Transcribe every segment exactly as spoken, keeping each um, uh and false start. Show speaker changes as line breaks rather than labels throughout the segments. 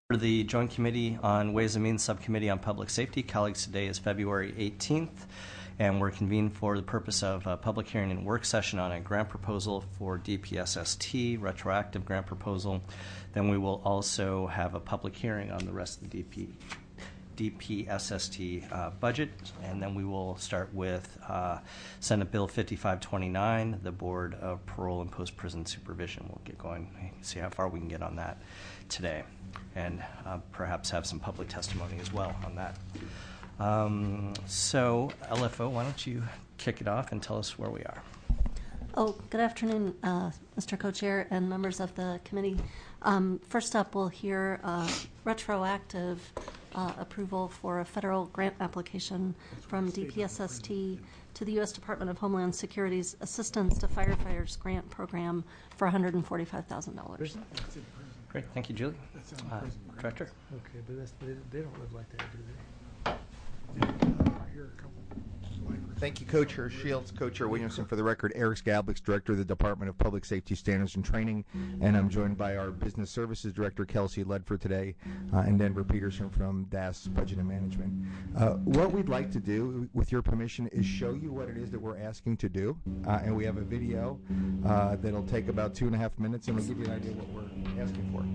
For the Joint Committee on Ways and Means Subcommittee on Public Safety, colleagues, today is February eighteenth, and we're convened for the purpose of a public hearing and work session on a grant proposal for D P S S T, retroactive grant proposal. Then we will also have a public hearing on the rest of the D P, D P S S T uh, budget, and then we will start with uh, Senate Bill fifty-five twenty-nine, the Board of Parole and Post-Prison Supervision. We'll get going, see how far we can get on that today, and uh, perhaps have some public testimony as well on that. Um, so, L F O, why don't you kick it off and tell us where we are?
Oh, good afternoon, uh, Mister Co-Chair and members of the committee. Um, first up, we'll hear uh, retroactive uh, approval for a federal grant application from D P S S T to the U S Department of Homeland Security's Assistance to Firefighters Grant Program for one hundred forty-five thousand dollars.
Great, thank you, Julie. Uh, Director.
Okay, but that's, they, they don't live like that, do they? Uh, here are a couple.
Thank you, Co-Chair Shields. Co-Chair Williamson. For the record, Eric Skablix, Director of the Department of Public Safety Standards and Training, and I'm joined by our Business Services Director, Kelsey Ledford, today, uh, and Denver Peterson from D A S Budget and Management. Uh, what we'd like to do, with your permission, is show you what it is that we're asking to do, uh, and we have a video uh, that'll take about two and a half minutes, and we'll give you an idea of what we're asking for.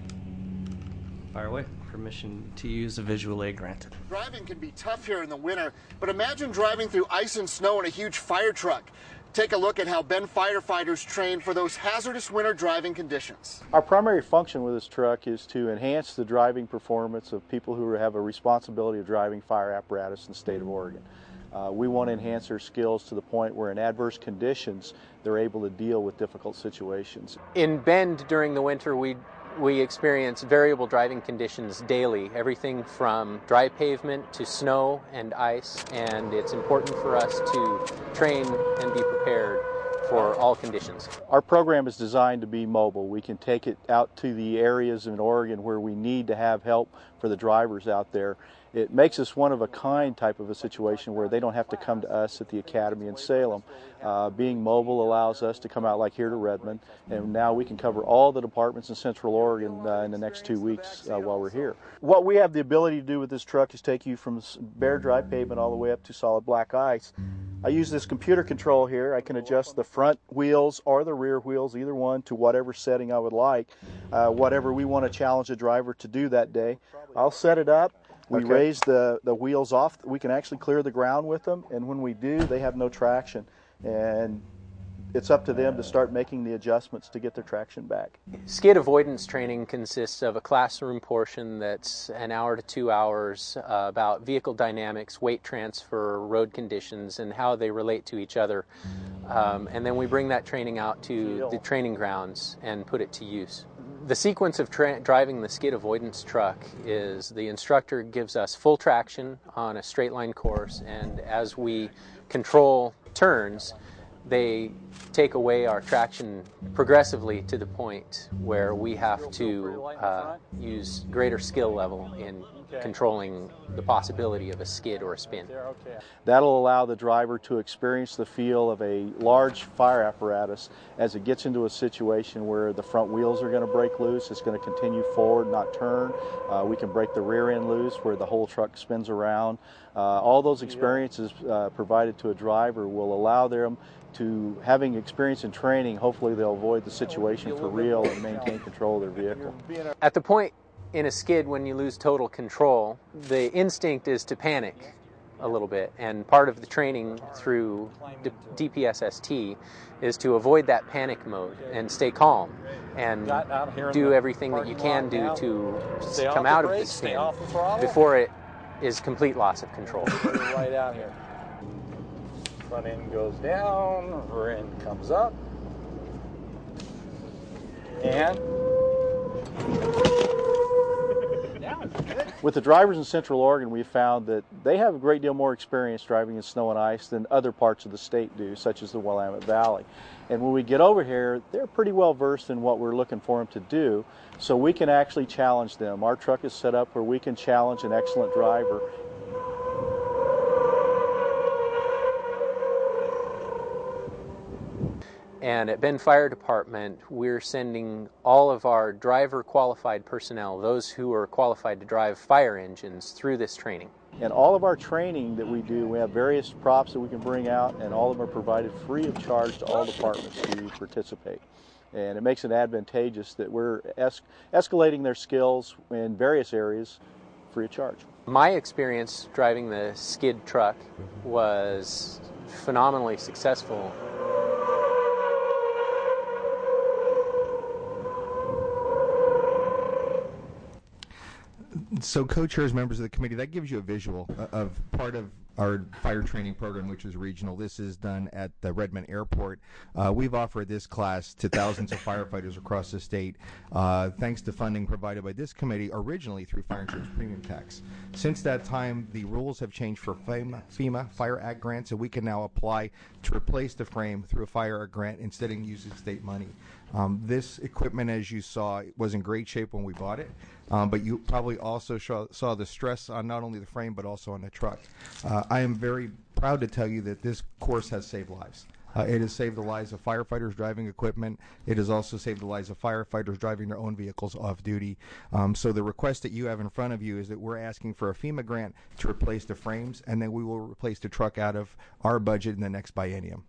Fire away. Permission to use a visual aid granted.
Driving can be tough here in the winter, but imagine driving through ice and snow in a huge fire truck. Take a look at how Bend firefighters train for those hazardous winter driving conditions.
Our primary function with this truck is to enhance the driving performance of people who have a responsibility of driving fire apparatus in the state of Oregon. Uh, we want to enhance their skills to the point where in adverse conditions they're able to deal with difficult situations.
In Bend during the winter, we We experience variable driving conditions daily, everything from dry pavement to snow and ice, and it's important for us to train and be prepared for all conditions.
Our program is designed to be mobile. We can take it out to the areas in Oregon where we need to have help for the drivers out there. It makes us one of a kind type of a situation where they don't have to come to us at the Academy in Salem. Uh, being mobile allows us to come out like here to Redmond, and now we can cover all the departments in Central Oregon uh, in the next two weeks uh, while we're here. What we have the ability to do with this truck is take you from bare dry pavement all the way up to solid black ice. I use this computer control here. I can adjust the front wheels or the rear wheels, either one, to whatever setting I would like, uh, whatever we want to challenge the driver to do that day. I'll set it up. We okay. raise the, the wheels off. We can actually clear the ground with them, and when we do, they have no traction. And it's up to them to start making the adjustments to get their traction back.
Skid avoidance training consists of a classroom portion that's an hour to two hours uh, about vehicle dynamics, weight transfer, road conditions, and how they relate to each other. Um, and then we bring that training out to the training grounds and put it to use. The sequence of tra- driving the skid avoidance truck is the instructor gives us full traction on a straight line course, and as we control turns, they take away our traction progressively to the point where we have to uh, use greater skill level in controlling the possibility of a skid or a spin.
That'll allow the driver to experience the feel of a large fire apparatus as it gets into a situation where the front wheels are going to break loose. It's going to continue forward, not turn. Uh, we can break the rear end loose where the whole truck spins around. Uh, all those experiences uh, provided to a driver will allow them to, having experience in training, hopefully they'll avoid the situation for real and maintain control of their vehicle.
At the point in a skid when you lose total control, the instinct is to panic a little bit, and part of the training through D P S S T is to avoid that panic mode and stay calm and do everything that you can do to come out of the spin before it is complete loss of control.
Right out here. Front end goes down, rear end comes up, and
with the drivers in Central Oregon, we found that they have a great deal more experience driving in snow and ice than other parts of the state do, such as the Willamette Valley. And when we get over here, they're pretty well versed in what we're looking for them to do, so we can actually challenge them. Our truck is set up where we can challenge an excellent driver.
And at Bend Fire Department, we're sending all of our driver qualified personnel, those who are qualified to drive fire engines, through this training.
And all of our training that we do, we have various props that we can bring out, and all of them are provided free of charge to all departments who participate. And it makes it advantageous that we're es escalating their skills in various areas free of charge.
My experience driving the skid truck was phenomenally successful.
So co-chairs, members of the committee, that gives you a visual of part of our fire training program, which is regional. This is done at the Redmond Airport. Uh, we've offered this class to thousands of firefighters across the state, uh, thanks to funding provided by this committee originally through fire insurance premium tax. Since that time, the rules have changed for FEMA, FEMA Fire Act grants, and we can now apply to replace the frame through a Fire Act grant instead of using state money. Um, this equipment, as you saw, was in great shape when we bought it, um, but you probably also saw, saw the stress on not only the frame but also on the truck. Uh, I am very proud to tell you that this course has saved lives. Uh, it has saved the lives of firefighters driving equipment. It has also saved the lives of firefighters driving their own vehicles off duty. Um, so the request that you have in front of you is that we're asking for a FEMA grant to replace the frames, and then we will replace the truck out of our budget in the next biennium.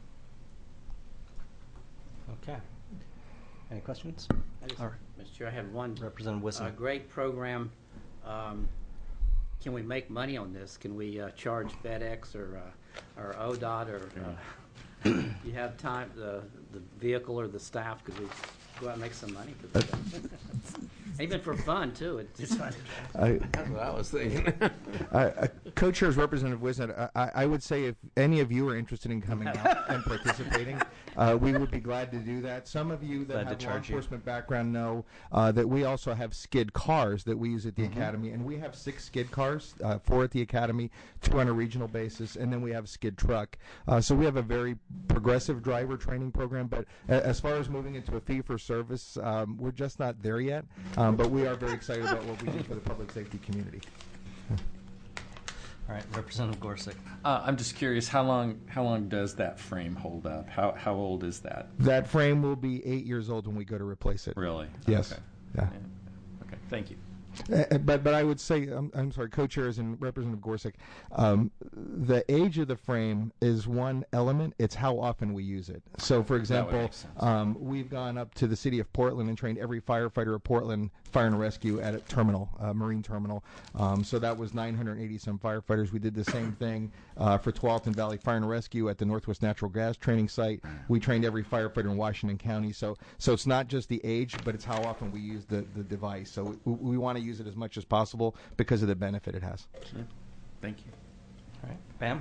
Okay. Any questions?
I just,
All right.
Mister Chair, I have one.
Representative Wisson.
Uh, great program. Um, can we make money on this? Can we uh, charge FedEx or uh, or O D O T or uh, you have time the the vehicle or the staff? Could we go out and make some money? Even for fun too. It's just fun.
I,
That's what I was thinking.
uh, Co-chairs, Representative Wisnett, I, I would say if any of you are interested in coming out and participating, uh, we would be glad to do that. Some of you that
Glad to
have law
charge you.
enforcement background know uh, that we also have skid cars that we use at the
Mm-hmm.
Academy, and we have six skid cars, uh, four at the Academy, two on a regional basis, and then we have a skid truck. Uh, so we have a very progressive driver training program, but a- as far as moving into a fee-for-service, um, we're just not there yet, um, but we are very excited about what we do for the public safety community.
All right, Representative Gorsuch.
Uh, I'm just curious, how long how long does that frame hold up? How how old is that?
That frame will be eight years old when we go to replace it.
Really?
Yes.
Okay.
Yeah.
Yeah. Okay. Thank you.
Uh, but but I would say, I'm, I'm sorry, co-chairs and Representative Gorsuch, um, the age of the frame is one element. It's how often we use it. So, for example,
make sense.
um, we've gone up to the city of Portland and trained every firefighter of Portland Fire and Rescue at a terminal, uh, marine terminal. Um, so that was nine hundred eighty some firefighters. We did the same thing uh, for Tualatin Valley Fire and Rescue at the Northwest Natural Gas training site. We trained every firefighter in Washington County. So so it's not just the age, but it's how often we use the, the device. So we, we want to use it as much as possible because of the benefit it has.
Sure. Thank you.
All right, Pam.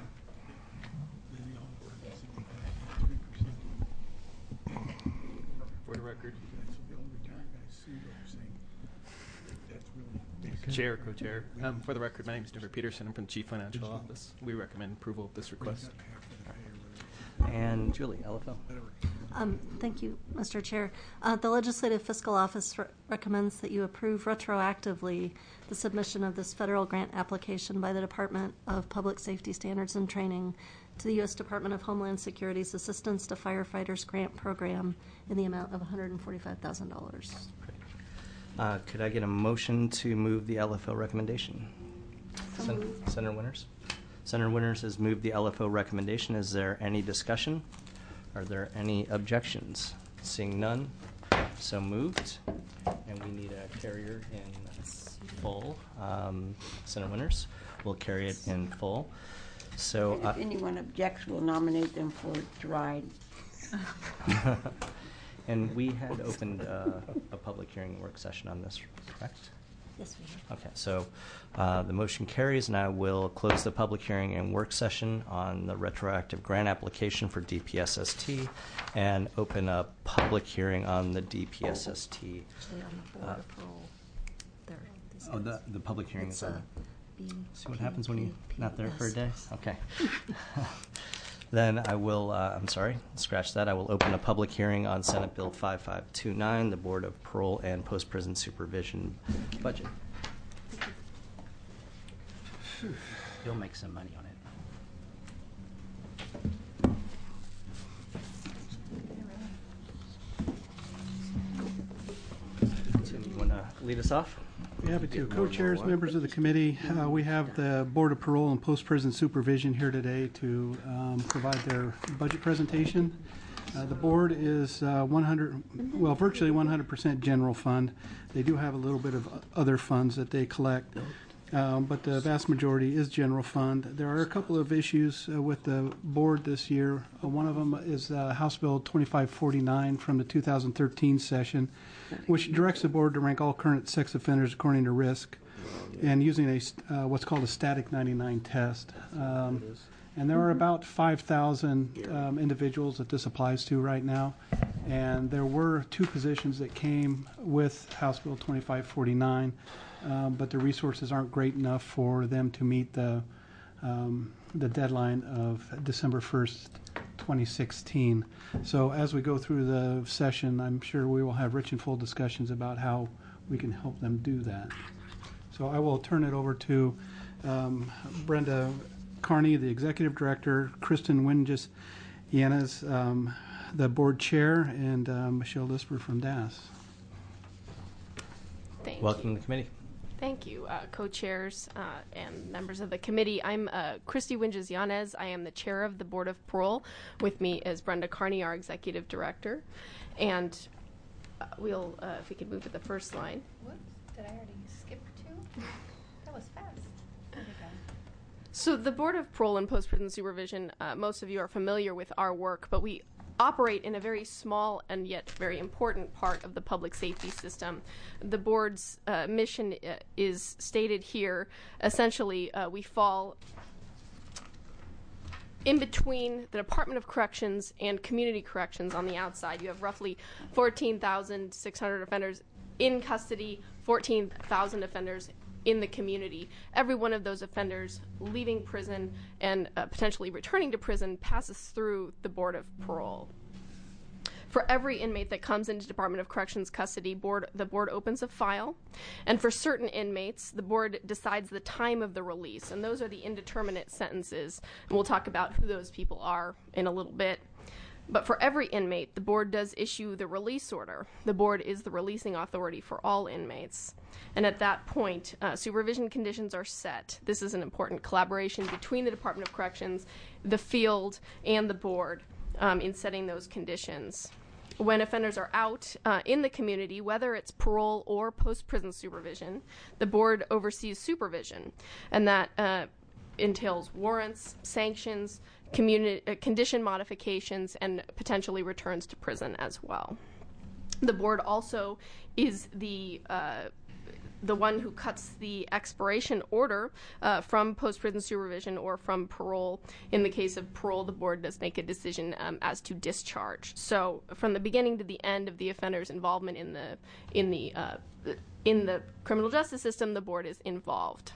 For the record. Chair, co-chair. Um, for the record, my name is Jennifer Peterson. I'm from the Chief Financial Office. We recommend approval of this request.
And Julie, L F O.
Um, thank you, Mister Chair. Uh, the Legislative Fiscal Office re- recommends that you approve retroactively the submission of this federal grant application by the Department of Public Safety Standards and Training to the U S Department of Homeland Security's Assistance to Firefighters Grant Program in the amount of one hundred forty-five thousand dollars.
Uh, could I get a motion to move the L F O recommendation?
So
Sen-
moved.
Senator Winters. Senator Winters has moved the L F O recommendation. Is there any discussion? Are there any objections? Seeing none, so moved. And we need a carrier in full. Um, Senator Winters will carry it in full. So.
And
Uh,
if anyone objects, we'll nominate them for to ride.
And we had opened uh, a public hearing work session on this, correct?
Yes, we have.
Okay, so uh, the motion carries, and I will close the public hearing and work session on the retroactive grant application for D P S S T and open a public hearing on the D P S S T.
Actually, on the board
Uh,
of parole. There, these
Oh, the,
guys.
the public hearing
It's
is
a
over.
B,
See what
P,
happens when you're
P,
not there for a
S.
day? Okay. Then I will, uh, I'm sorry, scratch that. I will open a public hearing on Senate Bill five five two nine, the Board of Parole and Post-Prison Supervision budget.
You'll make some money on it.
lead us off?
Be happy to. Co-chairs, members of the committee, uh, we have the Board of Parole and Post-Prison Supervision here today to um, provide their budget presentation. Uh, the board is uh, one hundred, well, virtually one hundred percent general fund. They do have a little bit of other funds that they collect, um, but the vast majority is general fund. There are a couple of issues uh, with the board this year. Uh, one of them is uh, House Bill twenty-five forty-nine from the two thousand thirteen session, which directs the board to rank all current sex offenders according to risk and using a uh, what's called a static ninety-nine test. Um, And there are about five thousand um, individuals that this applies to right now. And there were two positions that came with House Bill twenty-five forty-nine, um, but the resources aren't great enough for them to meet the, um, the deadline of December first, twenty sixteen. So as we go through the session, I'm sure we will have rich and full discussions about how we can help them do that. So I will turn it over to um, Brenda Carney, the executive director, Kristen Winges Yanez, um, the board chair, and uh, Michelle Lisper from D A S.
Thank
Welcome
you.
to the committee.
Thank you, uh, co-chairs uh, and members of the committee. I'm uh, Christy Winges Yanez. I am the chair of the Board of Parole. With me is Brenda Carney, our executive director. And uh, we'll, uh, if we could move to the first line.
Whoops, did I already skip two? That was fast.
So the Board of Parole and Post-Prison Supervision, uh, most of you are familiar with our work, but we operate in a very small and yet very important part of the public safety system. The board's uh, mission uh, is stated here. Essentially, uh, we fall in between the Department of Corrections and Community Corrections on the outside. You have roughly fourteen thousand six hundred offenders in custody, fourteen thousand offenders in the community. Every one of those offenders leaving prison and uh, potentially returning to prison passes through the Board of Parole. For every inmate that comes into Department of Corrections custody, board, the board opens a file, and for certain inmates, the board decides the time of the release, and those are the indeterminate sentences, and we'll talk about who those people are in a little bit. But for every inmate, the board does issue the release order. The board is the releasing authority for all inmates. And at that point, uh, supervision conditions are set. This is an important collaboration between the Department of Corrections, the field, and the board um, in setting those conditions. When offenders are out uh, in the community, whether it's parole or post-prison supervision, the board oversees supervision. And that uh, entails warrants, sanctions, Community, uh, condition modifications, and potentially returns to prison as well. The board also is the uh, the one who cuts the expiration order uh, from post-prison supervision or from parole. In the case of parole, the board does make a decision um, as to discharge. So from the beginning to the end of the offender's involvement in the in the uh, in the criminal justice system, the board is involved.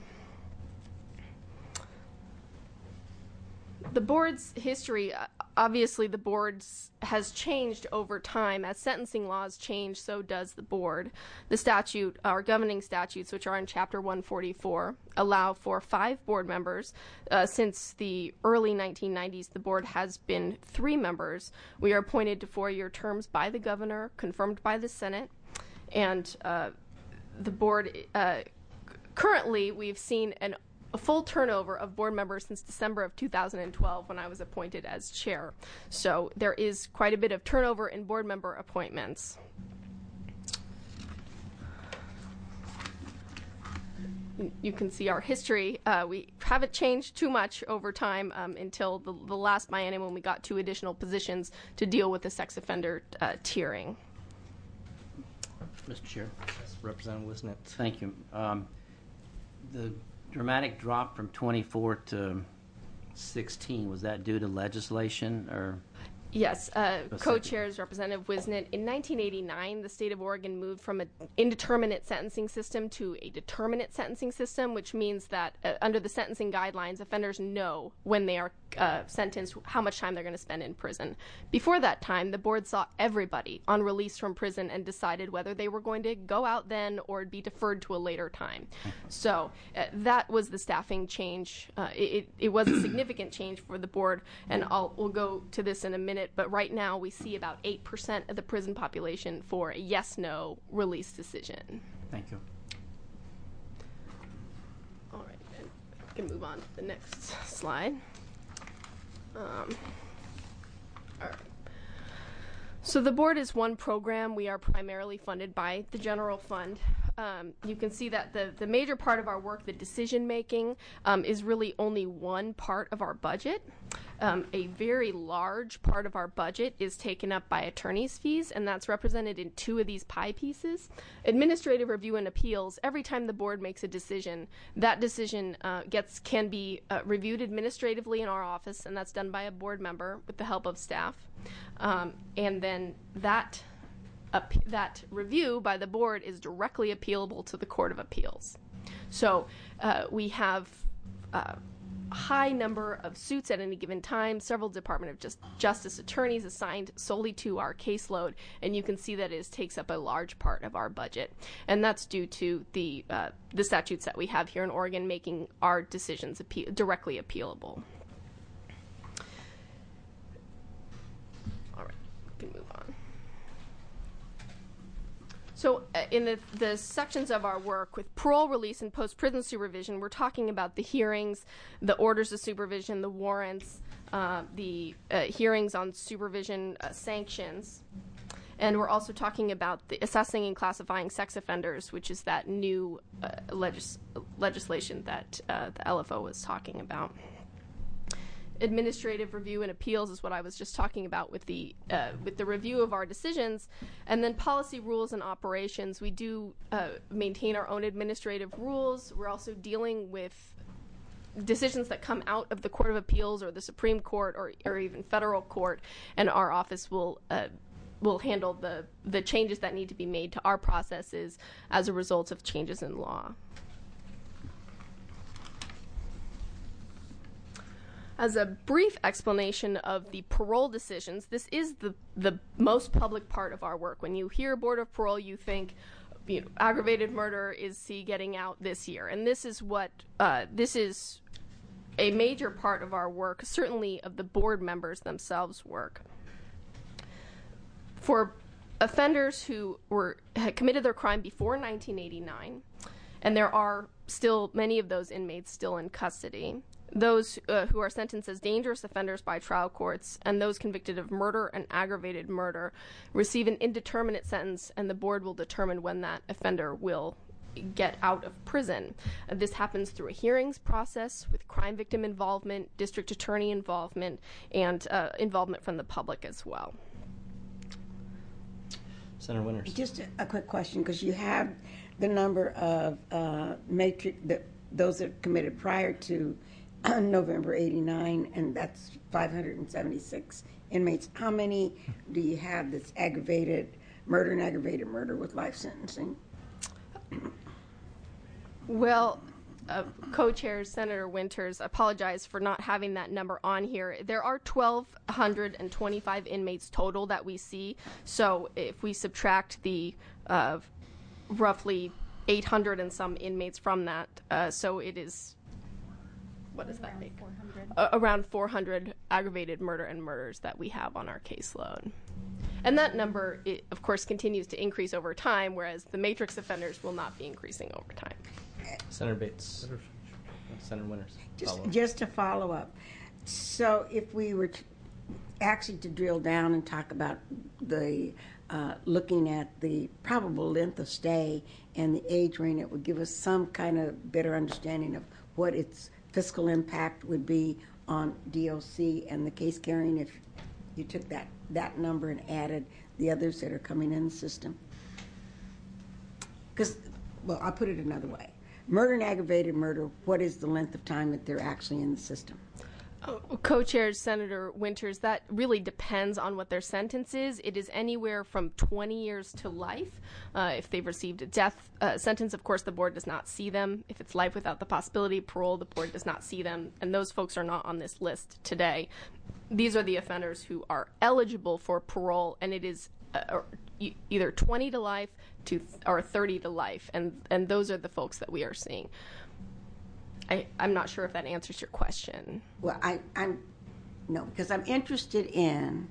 The board's history, uh, obviously the board has changed over time. As sentencing laws change, so does the board. The statute, our governing statutes, which are in Chapter one forty-four, allow for five board members. Uh, since the early nineteen nineties, the board has been three members. We are appointed to four-year terms by the governor, confirmed by the Senate, and uh, the board, uh, currently we've seen an a full turnover of board members since December of two thousand twelve when I was appointed as chair. So there is quite a bit of turnover in board member appointments. You can see our history. Uh, we haven't changed too much over time um, until the, the last biennium when we got two additional positions to deal with the sex offender uh, tiering.
Mister Chair.
Representative Wisnet.
Thank you. Um, the dramatic drop from twenty-four to sixteen, was that due to legislation or?
Yes, uh, co-chairs Representative Wisnet. In nineteen eighty-nine, the state of Oregon moved from an indeterminate sentencing system to a determinate sentencing system, which means that uh, under the sentencing guidelines, offenders know when they are uh, sentenced how much time they're going to spend in prison. Before that time, the board saw everybody on release from prison and decided whether they were going to go out then or be deferred to a later time. So uh, that was the staffing change. Uh, it, it was a significant change for the board, and I'll, we'll go to this in a minute. But right now we see about eight percent of the prison population for a yes-no release decision.
Thank you.
All right, and we can move on to the next slide. Um, all right. So the board is one program. We are primarily funded by the general fund. Um, you can see that the, the major part of our work, the decision making, um, is really only one part of our budget. Um, a very large part of our budget is taken up by attorney's fees, and that's represented in two of these pie pieces. Administrative review and appeals, every time the board makes a decision, that decision uh, gets can be uh, reviewed administratively in our office, and that's done by a board member with the help of staff. Um, and then that ap- that review by the board is directly appealable to the Court of Appeals. So uh, we have uh, a high number of suits at any given time, several Department of Just- Justice attorneys assigned solely to our caseload, and you can see that it takes up a large part of our budget. And that's due to the uh, the statutes that we have here in Oregon making our decisions appe- directly appealable. All right, we can move on. So uh, in the, the sections of our work with parole, release, and post-prison supervision, we're talking about the hearings, the orders of supervision, the warrants, uh, the uh, hearings on supervision uh, sanctions. And we're also talking about the assessing and classifying sex offenders, which is that new uh, legis- legislation that uh, the L F O was talking about. Administrative review and appeals is what I was just talking about with the uh, with the review of our decisions, and then policy, rules, and operations. We do uh, maintain our own administrative rules. We're also dealing with decisions that come out of the Court of Appeals or the Supreme Court or, or even federal court, and our office will uh, will handle the the changes that need to be made to our processes as a result of changes in law. As a brief explanation of the parole decisions, this is the, the most public part of our work. When you hear Board of Parole, you think, you know, aggravated murder is C getting out this year. And this is what, uh, this is a major part of our work, certainly of the board members themselves' work. For offenders who were had committed their crime before nineteen eighty-nine, and there are still many of those inmates still in custody, those uh, who are sentenced as dangerous offenders by trial courts, and those convicted of murder and aggravated murder receive an indeterminate sentence, and the board will determine when that offender will get out of prison. Uh, this happens through a hearings process with crime victim involvement, district attorney involvement, and uh, involvement from the public as well.
Senator Winters.
Just a, a quick question, because you have the number of uh, matrix that those that committed prior to November eighty-nine, and that's five hundred seventy-six inmates. How many do you have that's aggravated murder and aggravated murder with life sentencing?
Well, uh, co-chair Senator Winters, apologize for not having that number on here. There are one thousand two hundred twenty-five inmates total that we see. So if we subtract the uh, roughly eight hundred and some inmates from that, uh, so it is, what does that make? four hundred. Uh, around four hundred aggravated murder and murders that we have on our caseload. And that number, it, of course, continues to increase over time, whereas the matrix offenders will not be increasing over time.
Senator Bates. Senator Winters.
Just,
Follow-up.
just to follow up. So if we were to actually to drill down and talk about the uh, looking at the probable length of stay and the age range, it would give us some kind of better understanding of what its fiscal impact would be on D O C and the case carrying if you took that, that number and added the others that are coming in the system. Because, well, I'll put it another way. Murder and aggravated murder, what is the length of time that they're actually in the system?
Oh, co-chair Senator Winters, that really depends on what their sentence is. It is anywhere from twenty years to life. Uh, if they've received a death uh, sentence, of course, the board does not see them. If it's life without the possibility of parole, the board does not see them. And those folks are not on this list today. These are the offenders who are eligible for parole, and it is uh, either twenty to life to th- or thirty to life. And, and those are the folks that we are seeing. I, I'm not sure if that answers your question.
Well, I, I'm, no, because I'm interested in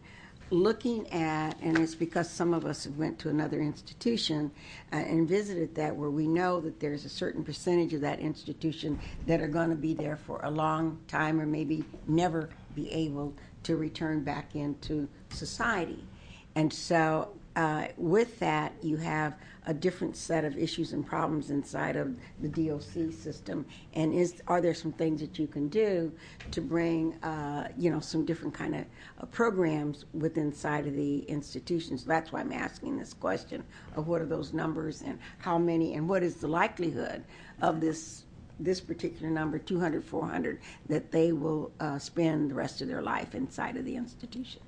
looking at, and it's because some of us went to another institution uh, and visited that, where we know that there's a certain percentage of that institution that are going to be there for a long time or maybe never be able to return back into society. And so uh, with that, you have a different set of issues and problems inside of the D O C system. And is are there some things that you can do to bring, uh, you know, some different kind of uh, programs within inside of the institutions? That's why I'm asking this question of what are those numbers and how many and what is the likelihood of this this particular number, two hundred, four hundred, that they will uh, spend the rest of their life inside of the institution?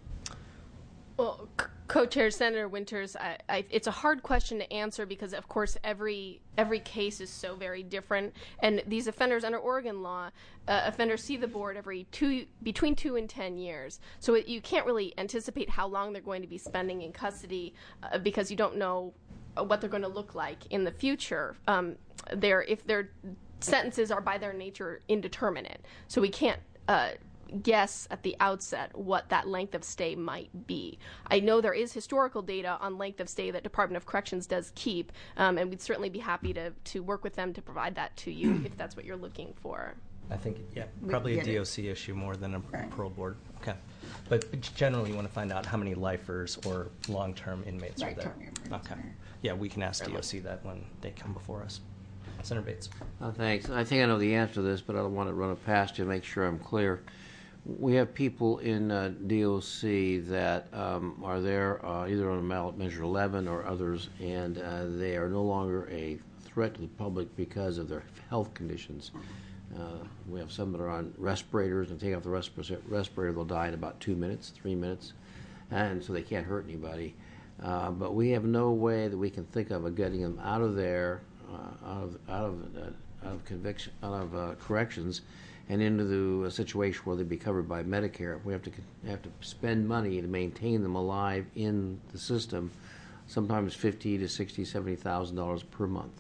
Well, c- Co-Chair Senator Winters, I, I, it's a hard question to answer because, of course, every every case is so very different. And these offenders under Oregon law, uh, offenders see the board every two between two and ten years. So it, you can't really anticipate how long they're going to be spending in custody uh, because you don't know what they're going to look like in the future. Um, they're if their sentences are by their nature indeterminate, so we can't. Uh, guess at the outset what that length of stay might be. I know there is historical data on length of stay that Department of Corrections does keep, um, and we'd certainly be happy to, to work with them to provide that to you if that's what you're looking for.
I think, yeah, probably a D O C issue more than a parole board. Okay. But generally you want to find out how many lifers or long-term inmates are there. Okay. Yeah, we can ask D O C that when they come before us. Senator Bates.
Uh, thanks. I think I know the answer to this, but I don't want to run it past you to make sure I'm clear. We have people in uh, D O C that um, are there uh, either on ballot measure eleven or others, and uh, they are no longer a threat to the public because of their health conditions. Uh, we have some that are on respirators, and take off the resp- respirator, they'll die in about two minutes, three minutes, and so they can't hurt anybody. Uh, but we have no way that we can think of of getting them out of there, uh, out of out of uh, out of conviction, out of uh, corrections, and into the a situation where they'd be covered by Medicare. We have to have to spend money to maintain them alive in the system, sometimes fifty to sixty, seventy thousand dollars per month.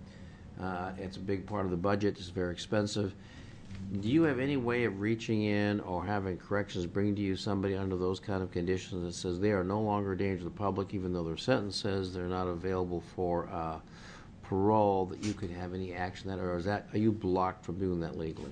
Uh, it's a big part of the budget. It's very expensive. Do you have any way of reaching in or having corrections bring to you somebody under those kind of conditions that says they are no longer a danger to the public, even though their sentence says they're not available for uh, parole, that you could have any action that, or is that, are you blocked from doing that legally?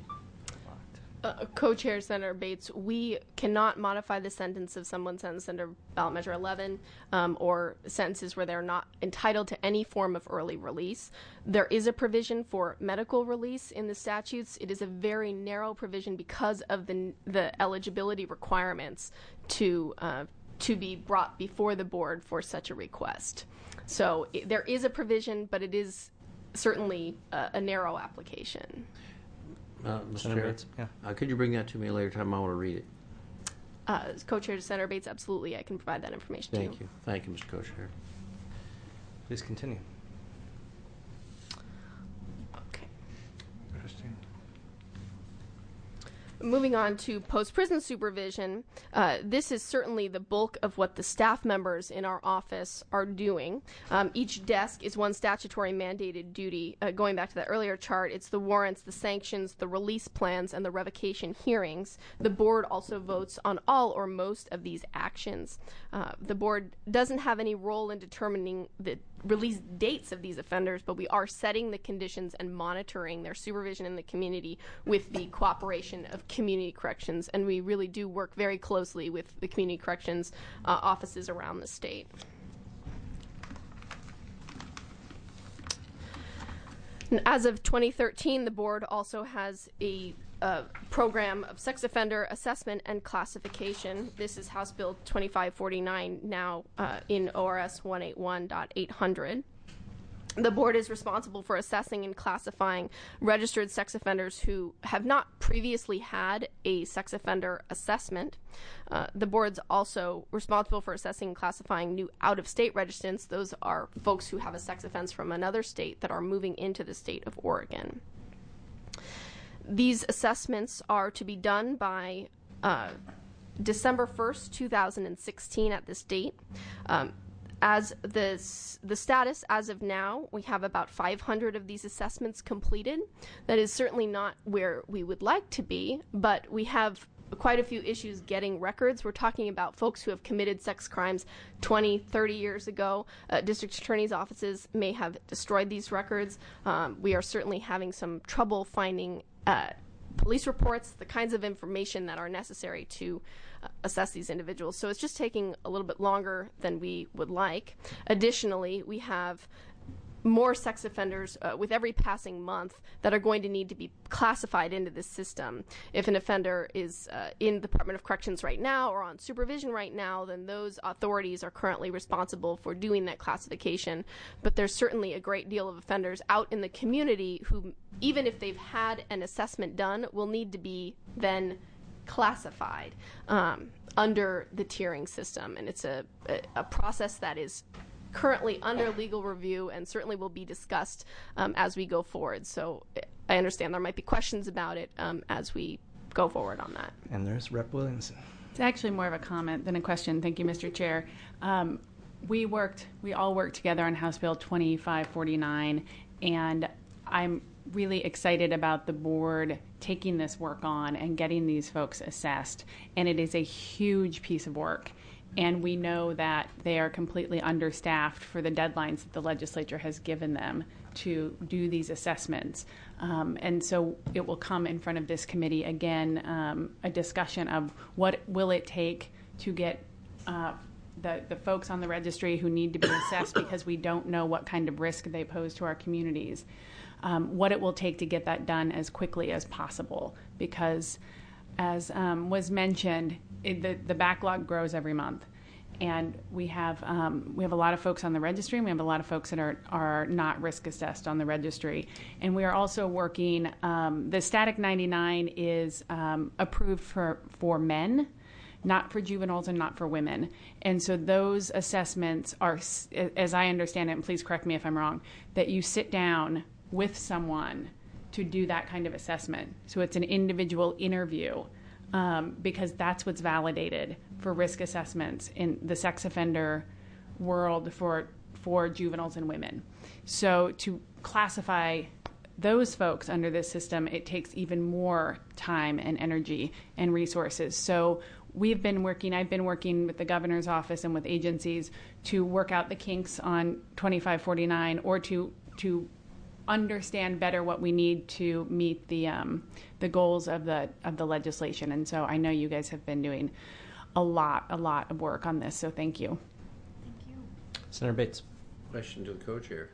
Uh, Co-Chair Senator Bates, we cannot modify the sentence of someone sentenced under ballot measure eleven um, or sentences where they're not entitled to any form of early release. There is a provision for medical release in the statutes. It is a very narrow provision because of the the eligibility requirements to uh, to be brought before the board for such a request. So it, there is a provision, but it is certainly a, a narrow application.
Uh, Mister Chair, yeah. uh, could you bring that to me later time? I want to read it.
Uh, Co-Chair Senator Bates, absolutely, I can provide that information
Thank
to you.
you. Thank you, Mister Co-Chair.
Please continue.
Okay.
Interesting.
Moving on to post-prison supervision, uh, this is certainly the bulk of what the staff members in our office are doing. Um, each desk is one statutory mandated duty. Uh, going back to that earlier chart, it's the warrants, the sanctions, the release plans, and the revocation hearings. The board also votes on all or most of these actions. Uh, the board doesn't have any role in determining the release dates of these offenders, but we are setting the conditions and monitoring their supervision in the community with the cooperation of community corrections, and we really do work very closely with the community corrections uh, offices around the state. And as of twenty thirteen, the board also has a uh, program of sex offender assessment and classification. This is House Bill twenty-five forty-nine, now uh, in O R S one eighty-one point eight hundred. The board is responsible for assessing and classifying registered sex offenders who have not previously had a sex offender assessment. Uh, the board's also responsible for assessing and classifying new out-of-state registrants. Those are folks who have a sex offense from another state that are moving into the state of Oregon. These assessments are to be done by uh, December first, two thousand sixteen at this date. Um, As this, the status as of now, we have about five hundred of these assessments completed. That is certainly not where we would like to be, but we have quite a few issues getting records. We're talking about folks who have committed sex crimes twenty, thirty years ago. Uh, district attorney's offices may have destroyed these records. Um, we are certainly having some trouble finding uh, police reports, the kinds of information that are necessary to uh, assess these individuals. So it's just taking a little bit longer than we would like. Additionally, we have more sex offenders uh, with every passing month that are going to need to be classified into this system. If an offender is uh, in the Department of Corrections right now or on supervision right now, then those authorities are currently responsible for doing that classification. But there's certainly a great deal of offenders out in the community who, even if they've had an assessment done, will need to be then classified um, under the tiering system. And it's a, a, a process that is currently under legal review and certainly will be discussed um, as we go forward. So I understand there might be questions about it um, as we go forward on that.
And there's Rep Williamson.
It's actually more of a comment than a question. Thank you, Mister Chair. Um, we worked, we all worked together on House Bill twenty-five forty-nine, and I'm really excited about the board taking this work on and getting these folks assessed. And it is a huge piece of work. And we know that they are completely understaffed for the deadlines that the legislature has given them to do these assessments. Um, and so it will come in front of this committee again, um, a discussion of what will it take to get uh, the, the folks on the registry who need to be assessed because we don't know what kind of risk they pose to our communities, um, what it will take to get that done as quickly as possible. Because as um, was mentioned, it, the, the backlog grows every month. And we have um, we have a lot of folks on the registry, and we have a lot of folks that are, are not risk assessed on the registry. And we are also working, um, the Static ninety-nine is um, approved for, for men, not for juveniles and not for women. And so those assessments are, as I understand it, and please correct me if I'm wrong, that you sit down with someone to do that kind of assessment. So it's an individual interview. Um, because that's what's validated for risk assessments in the sex offender world for for juveniles and women. So to classify those folks under this system, it takes even more time and energy and resources. So we've been working, I've been working with the governor's office and with agencies to work out the kinks on twenty-five forty-nine or to to understand better what we need to meet the um, the goals of the of the legislation. And so I know you guys have been doing a lot, a lot of work on this. So thank you.
Thank you.
Senator Bates.
Question to the co-chair.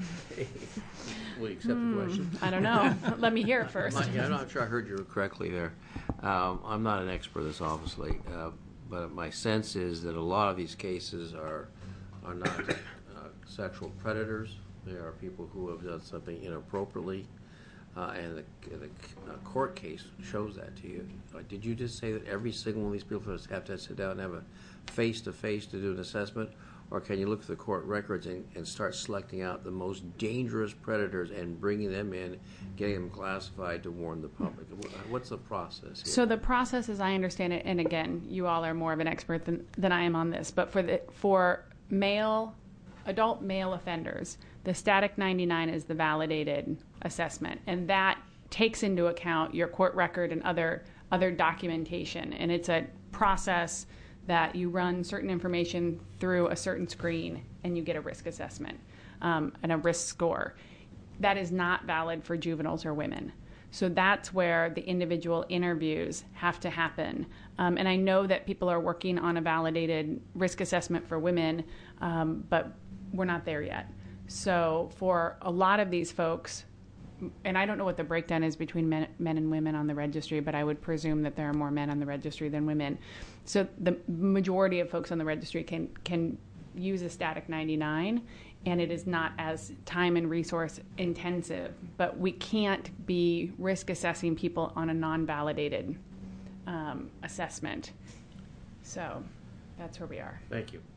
Will you accept
Hmm,
the question?
I don't know. Let me hear it first.
I'm not, yeah, I'm not sure I heard you correctly there. Um, I'm not an expert in this, obviously, uh, but my sense is that a lot of these cases are are not uh, sexual predators. They are people who have done something inappropriately, uh, and the, the uh, court case shows that to you. Uh, did you just say that every single one of these people have to sit down and have a face-to-face to do an assessment, or can you look at the court records and, and start selecting out the most dangerous predators and bringing them in, getting them classified to warn the public? What's the process here?
So the process, as I understand it, and again, you all are more of an expert than, than I am on this, but for the for male, adult male offenders, the Static ninety-nine is the validated assessment, and that takes into account your court record and other other documentation. And it's a process that you run certain information through a certain screen, and you get a risk assessment um, and a risk score. That is not valid for juveniles or women. So that's where the individual interviews have to happen. Um, and I know that people are working on a validated risk assessment for women, um, but we're not there yet. So for a lot of these folks, and I don't know what the breakdown is between men, men and women on the registry, but I would presume that there are more men on the registry than women. So the majority of folks on the registry can can use a Static ninety-nine, and it is not as time and resource intensive. But we can't be risk assessing people on a non-validated um, assessment. So that's where we are.
Thank you.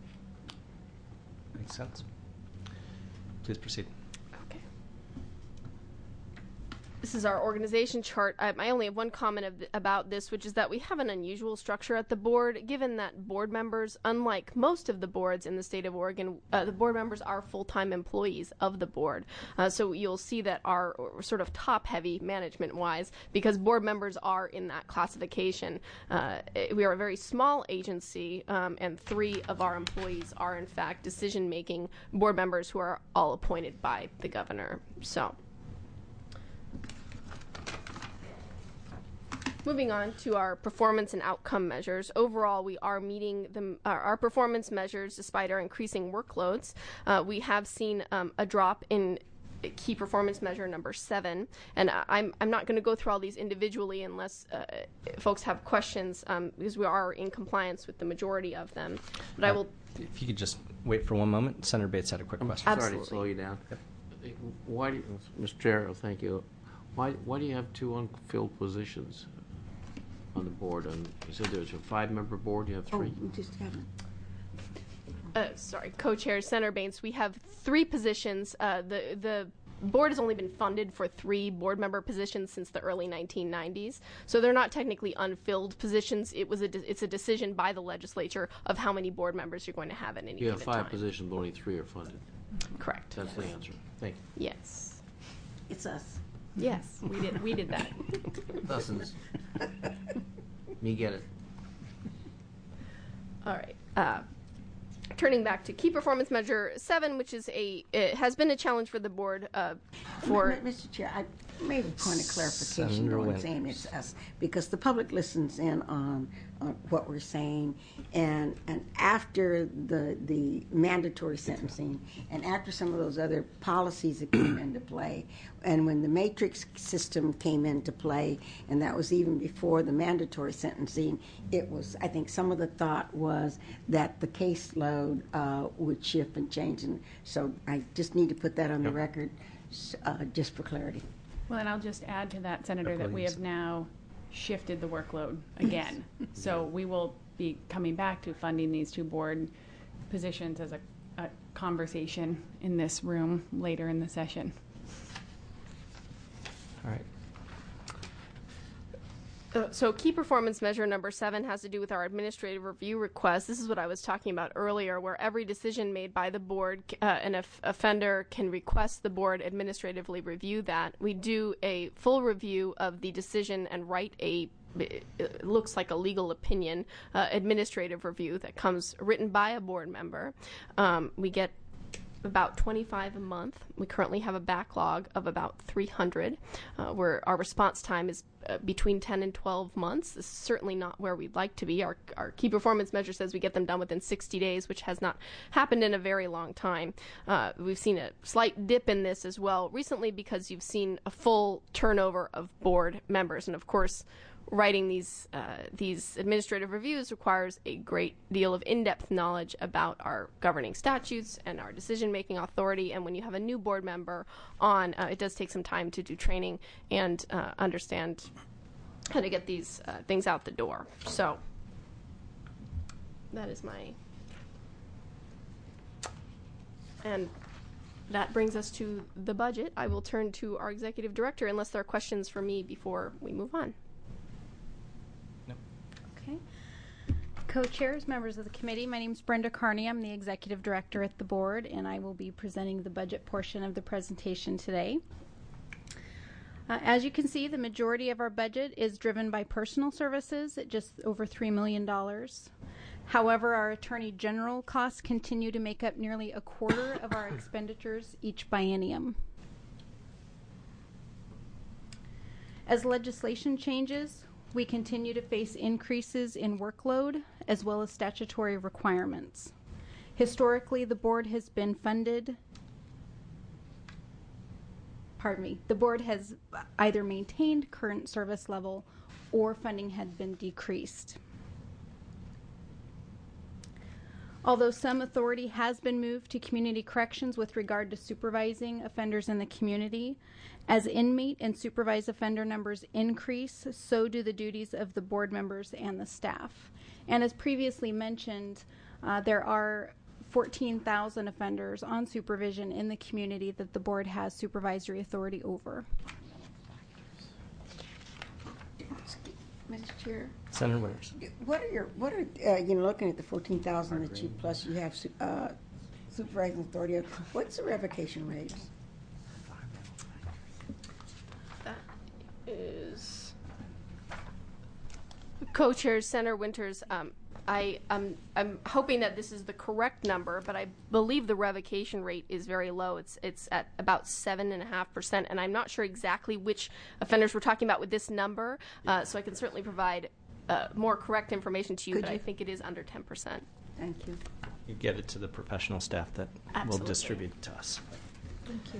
Makes sense. Please proceed.
Okay.
This is our organization chart. I, I only have one comment of, about this, which is that we have an unusual structure at the board, given that board members, unlike most of the boards in the state of Oregon, uh, the board members are full-time employees of the board. Uh, so you'll see that our sort of top-heavy management-wise, because board members are in that classification. Uh, we are a very small agency, um, and three of our employees are, in fact, decision-making board members who are all appointed by the governor. So. Moving on to our performance and outcome measures. Overall, we are meeting the, uh, our performance measures despite our increasing workloads. Uh, we have seen um, a drop in key performance measure number seven, and I'm, I'm not going to go through all these individually unless uh, folks have questions, um, because we are in compliance with the majority of them. But uh, I will...
If you could just wait for one moment. Senator Bates had a quick question.
Absolutely. Sorry to slow you down. Yep. Why do you, Mister Chair, thank you. Why, why do you have two unfilled positions on the board? And you said there's a five-member board. You have three.
Oh, we just haven't.
Uh, sorry, co-chair Senator Bates. We have three positions. Uh, the the board has only been funded for three board member positions since the early nineteen nineties, so they're not technically unfilled positions. It was a de- it's a decision by the legislature of how many board members you're going to have at any
You have
given
five
time.
positions, but only three are funded.
Correct.
That's the answer. Thank you.
Yes.
It's us.
Yes, we did. We did that.
Dozens. Me get it.
All right. Uh, turning back to key performance measure seven, which is a it has been a challenge for the board uh, for.
Mister Chair, I made a point of clarification
Senator
on
Winters.
saying it's us because the public listens in on, on what we're saying, and and after the the mandatory sentencing, and after some of those other policies that came into play, and when the matrix system came into play, and that was even before the mandatory sentencing, it was, I think some of the thought was that the caseload uh, would shift and change, and so I just need to put that on the record, uh, just for clarity.
Well, and I'll just add to that, Senator, that we
Please.
have now shifted the workload again. So we will be coming back to funding these two board positions as a, a conversation in this room later in the session.
All right.
Uh, so key performance measure number seven has to do with our administrative review request. This is what I was talking about earlier, where every decision made by the board, uh, an off- offender can request the board administratively review that. We do a full review of the decision and write a it looks like a legal opinion, uh, administrative review that comes written by a board member. Um, we get about twenty-five a month. We currently have a backlog of about three hundred, uh, where our response time is uh, between ten and twelve months. This is certainly not where we'd like to be. Our, our key performance measure says we get them done within sixty days, which has not happened in a very long time. Uh, we've seen a slight dip in this as well recently because you've seen a full turnover of board members. And of course, writing these uh, these administrative reviews requires a great deal of in-depth knowledge about our governing statutes and our decision-making authority. And when you have a new board member on, uh, it does take some time to do training and uh, understand how to get these uh, things out the door. So that is my... And that brings us to the budget. I will turn to our executive director unless there are questions for me before we move on.
Okay. Co-chairs, members of the committee, my name is Brenda Carney. I'm the executive director at the board, and I will be presenting the budget portion of the presentation today. Uh, as you can see, the majority of our budget is driven by personal services at just over three million dollars. However, our Attorney General costs continue to make up nearly a quarter of our expenditures each biennium. As legislation changes, we continue to face increases in workload as well as statutory requirements. Historically, the board has been funded, pardon me, the board has either maintained current service level or funding had been decreased. Although some authority has been moved to community corrections with regard to supervising offenders in the community, as inmate and supervised offender numbers increase, so do the duties of the board members and the staff. And as previously mentioned, uh, there are fourteen thousand offenders on supervision in the community that the board has supervisory authority over.
Mister Chair.
Senator Winters.
What are your, what are, uh, you know, looking at the fourteen thousand that you, plus you have su- uh, supervising authority, what's the revocation rate?
That is co-chair Senator Winters. Um, I, I'm, I'm hoping that this is the correct number, but I believe the revocation rate is very low. It's it's at about seven and a half percent, and I'm not sure exactly which offenders we're talking about with this number. Uh, so I can certainly provide uh, more correct information to you,
Could
but
you?
I think it is under ten percent.
Thank you.
You get it to the professional staff that
Absolutely.
will distribute it to us.
Thank you.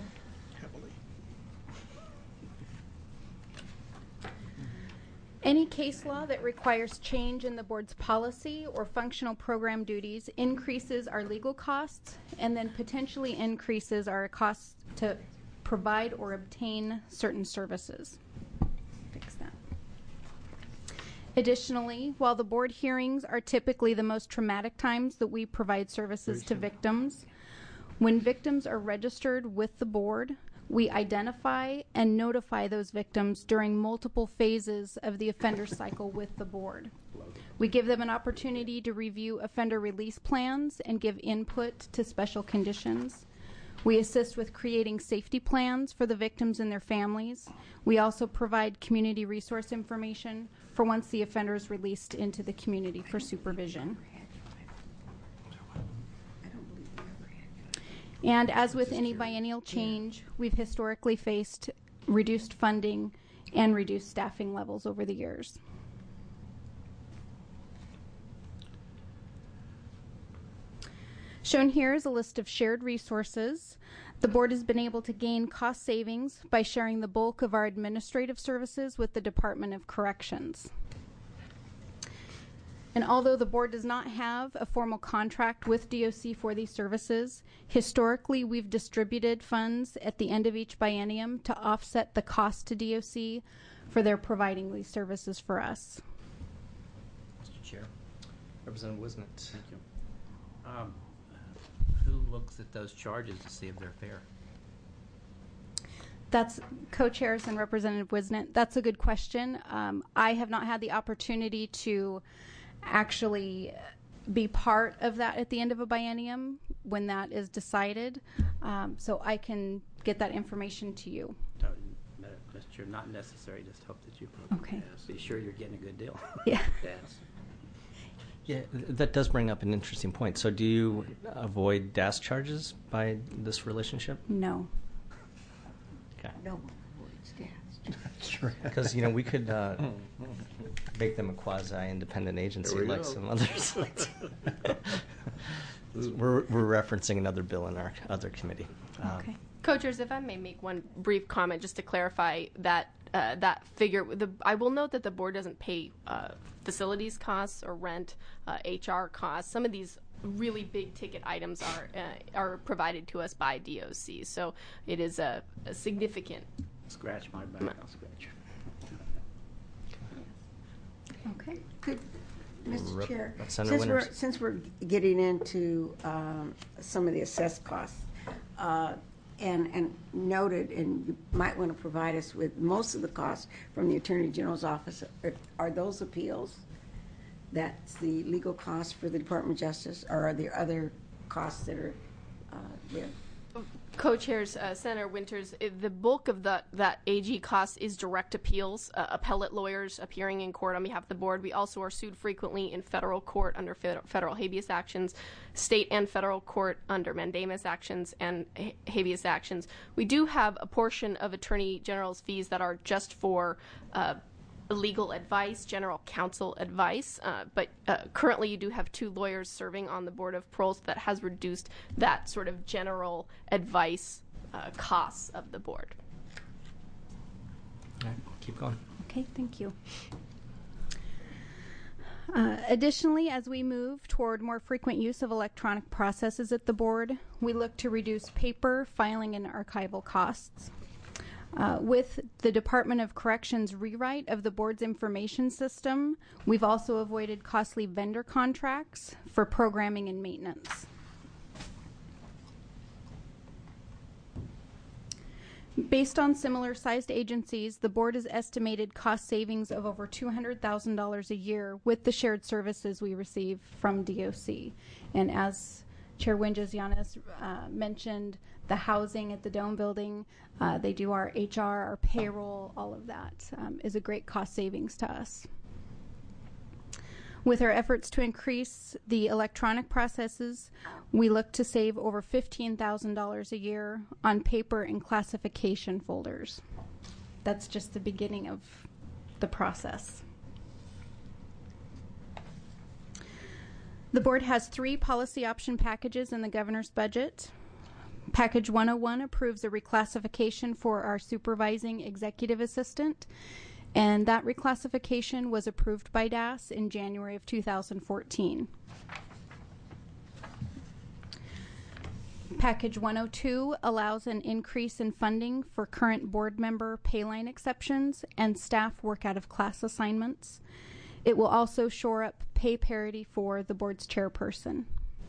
Any case law that requires change in the board's policy or functional program duties increases our legal costs and then potentially increases our costs to provide or obtain certain services. Fix that. Additionally, while the board hearings are typically the most traumatic times that we provide services to victims, when victims are registered with the board, we identify and notify those victims during multiple phases of the offender cycle with the board. We give them an opportunity to review offender release plans and give input to special conditions. We assist with creating safety plans for the victims and their families. We also provide community resource information for once the offender is released into the community for supervision. And as with any biennial change, we've historically faced reduced funding and reduced staffing levels over the years. Shown here is a list of shared resources. The board has been able to gain cost savings by sharing the bulk of our administrative services with the Department of Corrections. And although the board does not have a formal contract with D O C for these services, historically we've distributed funds at the end of each biennium to offset the cost to D O C for their providing these services for us.
Mister Chair.
Representative Wisnett.
Thank you. Um, who looks at those charges to see if they're fair?
That's co-chairs and Representative Wisnett. That's a good question. Um, I have not had the opportunity to actually be part of that at the end of a biennium when that is decided. Um, so I can get that information to you.
No, Mister Chair, not necessary. Just hope that you
Okay.
be sure you're getting a good deal.
Yeah.
Yes.
Yeah, th- that does bring up an interesting point. So do you avoid D A S charges by this relationship?
No.
Okay.
No, it's gas.
Because, you know, we could uh, make them a quasi-independent agency
There we
like
go.
some others. we're, we're referencing another bill in our other committee. Um,
Okay.
Co-chairs, if I may make one brief comment just to clarify that uh, that figure, the, I will note that the board doesn't pay uh, facilities costs or rent, uh, H R costs. Some of these really big ticket items are uh, are provided to us by D O C, so it is a, a significant.
Scratch my back, I'll scratch.
Okay. Good. Mister
Rep-
Chair,
Senator
since we're,
Winters.
since we're getting into um, some of the assessed costs, uh, and, and noted, and you might want to provide us with most of the costs from the Attorney General's office, are, are those appeals? That's the legal costs for the Department of Justice, or are there other costs that are uh, there?
Co-chairs, uh, Senator Winters, uh, the bulk of the, that A G cost is direct appeals, uh, appellate lawyers appearing in court on behalf of the board. We also are sued frequently in federal court under federal, federal habeas actions, state and federal court under mandamus actions and ha- habeas actions. We do have a portion of Attorney General's fees that are just for uh, legal advice, general counsel advice, uh, but uh, currently you do have two lawyers serving on the Board of Paroles that has reduced that sort of general advice uh, costs of the board.
All right, keep going.
Okay, thank you. Uh, additionally, as we move toward more frequent use of electronic processes at the board, we look to reduce paper, filing, and archival costs. Uh, with the Department of Corrections rewrite of the board's information system, we've also avoided costly vendor contracts for programming and maintenance. Based on similar sized agencies, the board has estimated cost savings of over two hundred thousand dollars a year with the shared services we receive from D O C. And as Chair Winges-Yanes uh, mentioned, the housing at the Dome building, uh, they do our H R, our payroll, all of that um, is a great cost savings to us. With our efforts to increase the electronic processes, we look to save over fifteen thousand dollars a year on paper and classification folders. That's just the beginning of the process. The board has three policy option packages in the governor's budget. Package one oh one approves a reclassification for our supervising executive assistant, and that reclassification was approved by D A S in January of two thousand fourteen. Package one oh two allows an increase in funding for current board member pay line exceptions and staff work out of class assignments. It will also shore up pay parity for the board's chairperson.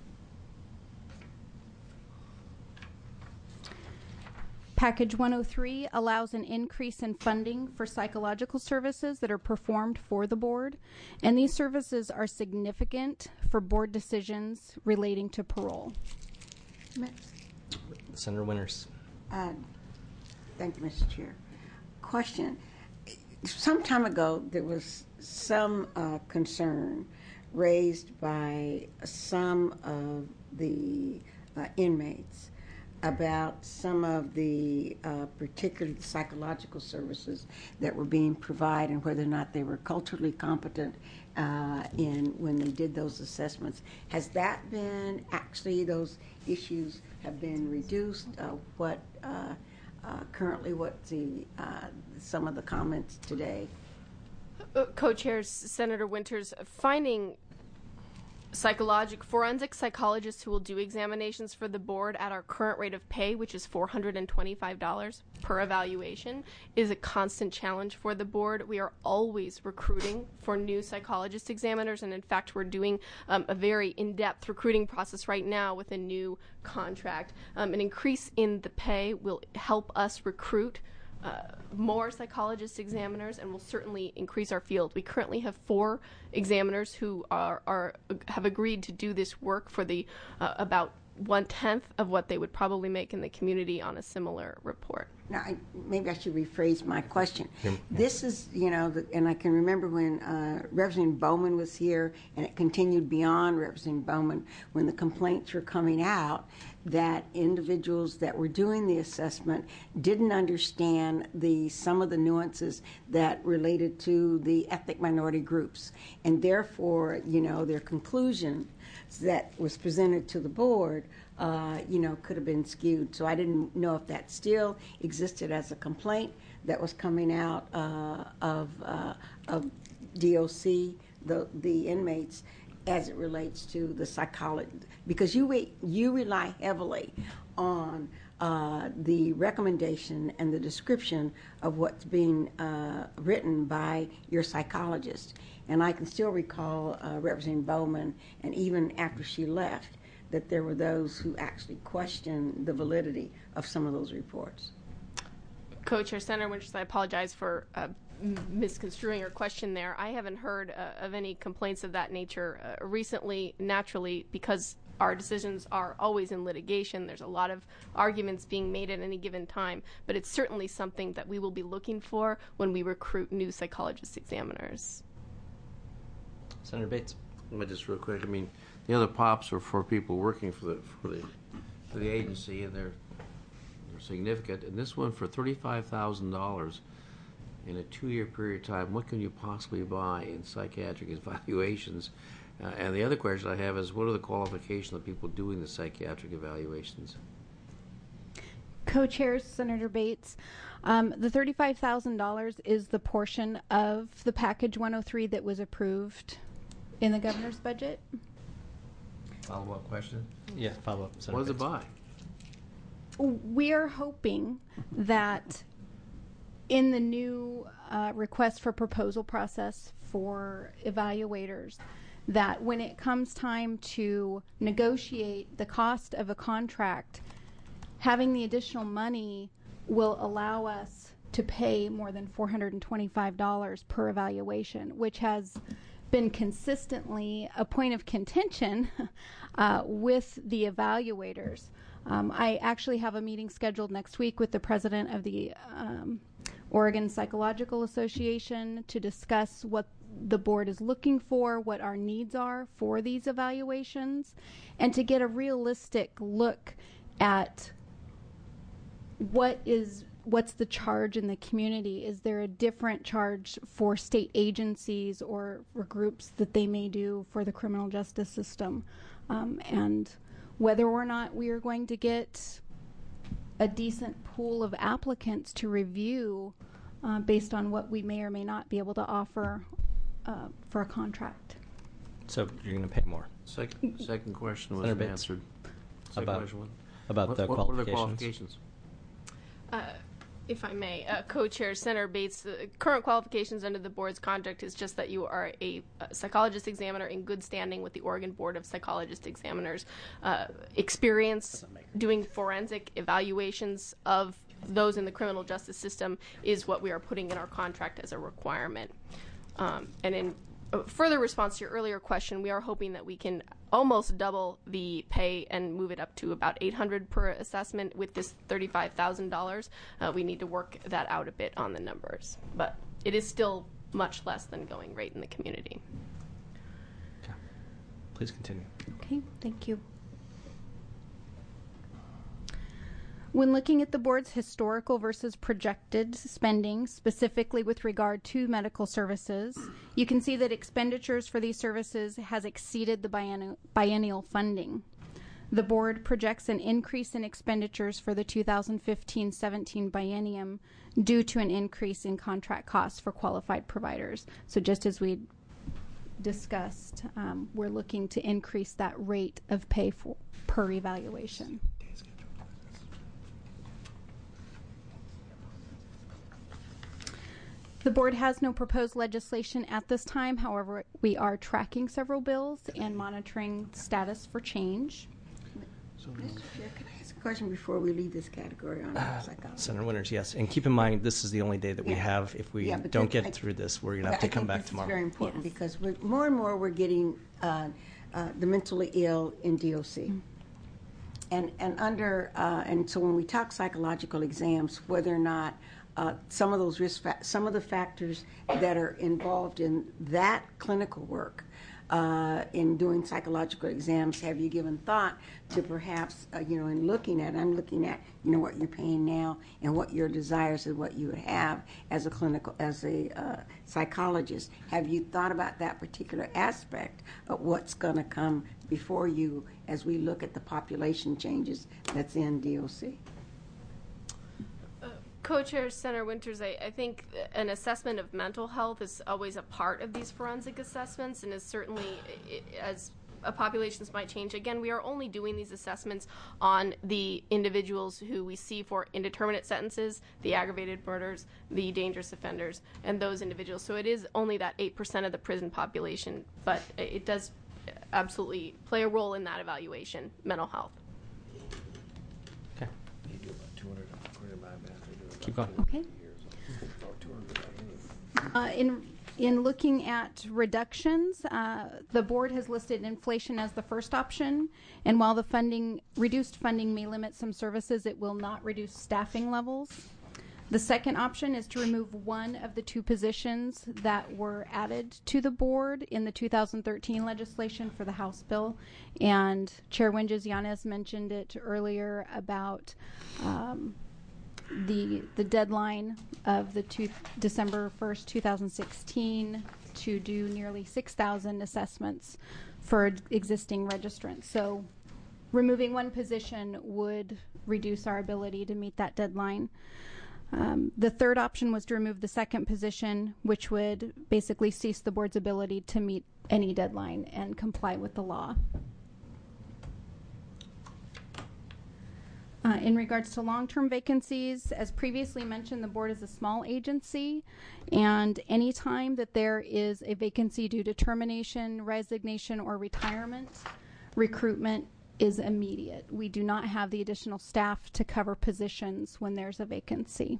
Package one oh three allows an increase in funding for psychological services that are performed for the board, and these services are significant for board decisions relating to parole.
Senator Winters.
Uh, thank you, Mister Chair. Question. Some time ago, there was some uh, concern raised by some of the uh, inmates about some of the uh, particular psychological services that were being provided and whether or not they were culturally competent uh, in when they did those assessments. Has that been actually, those issues have been reduced? Uh, what uh, uh, currently, what's the uh, some of the comments today?
Uh, Co-chairs Senator Winters, finding psychologic forensic psychologists who will do examinations for the board at our current rate of pay, which is four hundred twenty-five dollars per evaluation, is a constant challenge for the board. We are always recruiting for new psychologist examiners, and in fact we're doing um, a very in-depth recruiting process right now with a new contract. Um, an increase in the pay will help us recruit Uh, more psychologist examiners and will certainly increase our field. We currently have four examiners who are, are have agreed to do this work for the uh, about one-tenth of what they would probably make in the community on a similar report.
Now, I, maybe I should rephrase my question. This is, you know, the, and I can remember when uh, Representative Bowman was here, and it continued beyond Representative Bowman when the complaints were coming out that individuals that were doing the assessment didn't understand the some of the nuances that related to the ethnic minority groups, and therefore, you know, their conclusion that was presented to the board, uh, you know, could have been skewed. So I didn't know if that still existed as a complaint that was coming out uh, of uh, of D O C, the the inmates, as it relates to the psychology, because you you rely heavily on uh, the recommendation and the description of what's being uh, written by your psychologist. And I can still recall uh, Representative Bowman, and even after she left, that there were those who actually questioned the validity of some of those reports.
Co-Chair Senator Winters, I apologize for uh, misconstruing your question there. I haven't heard uh, of any complaints of that nature uh, recently. Naturally, because our decisions are always in litigation, there's a lot of arguments being made at any given time, but it's certainly something that we will be looking for when we recruit new psychologist examiners.
Senator Bates.
Just real quick, I mean, the other pops are for people working for the for the for the agency, and they're they're significant. And this one for thirty-five thousand dollars in a two-year period of time, what can you possibly buy in psychiatric evaluations? Uh, and the other question I have is, what are the qualifications of people doing the psychiatric evaluations?
Co-chairs, Senator Bates, um, the thirty-five thousand dollars is the portion of the package one oh three that was approved in the governor's budget.
Follow-up question?
Yeah, follow-up.
What does it buy?
We are hoping that in the new uh, request for proposal process for evaluators, that when it comes time to negotiate the cost of a contract, having the additional money will allow us to pay more than four hundred twenty-five dollars per evaluation, which has been consistently a point of contention uh, with the evaluators. Um, I actually have a meeting scheduled next week with the president of the um, Oregon Psychological Association to discuss what the board is looking for, what our needs are for these evaluations, and to get a realistic look at what is what's the charge in the community. Is there a different charge for state agencies or for groups that they may do for the criminal justice system, um, and whether or not we are going to get a decent pool of applicants to review uh, based on what we may or may not be able to offer uh, for a contract.
So you're going to pay more.
Second, second question was
Senator Bates.
answered. Second
About-
question was-
about
what,
the
what, what are the
qualifications.
qualifications?
Uh, if I may, uh, Co-Chair Senator Bates, the current qualifications under the board's contract is just that you are a, a psychologist examiner in good standing with the Oregon Board of Psychologist Examiners. Uh, experience doing forensic evaluations of those in the criminal justice system is what we are putting in our contract as a requirement. Um, and in uh, further response to your earlier question, we are hoping that we can almost double the pay and move it up to about eight hundred dollars per assessment with this thirty-five thousand dollars. Uh, we need to work that out a bit on the numbers, but it is still much less than going rate in the community.
Please continue.
Okay, thank you. When looking at the board's historical versus projected spending, specifically with regard to medical services, you can see that expenditures for these services has exceeded the biennial, biennial funding. The board projects an increase in expenditures for the two thousand fifteen seventeen biennium due to an increase in contract costs for qualified providers. So just as we discussed, um, we're looking to increase that rate of pay for, per evaluation. The board has no proposed legislation at this time. However, we are tracking several bills and monitoring status for change.
Mister Chair, can I ask a question before we leave this category on
Uh,
psychology?
Senator Winters, yes. And keep in mind, this is the only day that we
Yeah.
have. If we
Yeah, but
don't
that-
get
I-
through this, we're going to
But
have to
I
come
think
back
this
tomorrow.
is very important because we're, more and more we're getting uh, uh, the mentally ill in D O C. And, and under, uh, and so when we talk psychological exams, whether or not uh, some of those risk, fa- some of the factors that are involved in that clinical work, uh, in doing psychological exams, have you given thought to perhaps, uh, you know, in looking at, I'm looking at, you know, what you're paying now and what your desires and what you would have as a clinical, as a uh, psychologist. Have you thought about that particular aspect of what's going to come before you as we look at the population changes that's in D O C?
Co-Chair Senator Winters, I, I think an assessment of mental health is always a part of these forensic assessments and is certainly, i- as uh, populations might change. Again, we are only doing these assessments on the individuals who we see for indeterminate sentences, the aggravated murders, the dangerous offenders, and those individuals. So it is only that eight percent of the prison population, but it does absolutely play a role in that evaluation, mental health.
Okay. Keep going.
Okay. Uh, in in looking at reductions, uh, the board has listed inflation as the first option, and while the funding reduced funding may limit some services, it will not reduce staffing levels. The second option is to remove one of the two positions that were added to the board in the two thousand thirteen legislation for the House bill, and Chair Winges-Yanez mentioned it earlier about um, the the deadline of the two, December first, two thousand sixteen to do nearly six thousand assessments for existing registrants. So removing one position would reduce our ability to meet that deadline. Um, the third option was to remove the second position, which would basically cease the board's ability to meet any deadline and comply with the law. Uh, in regards to long-term vacancies, as previously mentioned, the board is a small agency, and any time that there is a vacancy due to termination, resignation, or retirement, recruitment is immediate. We do not have the additional staff to cover positions when there's a vacancy.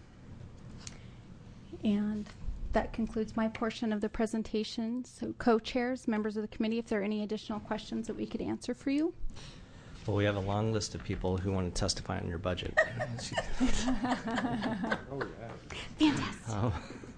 And that concludes my portion of the presentation. So co-chairs, members of the committee, if there are any additional questions that we could answer for you.
Well, we have a long list of people who want to testify on your budget.
Oh, yeah. Fantastic.
Uh,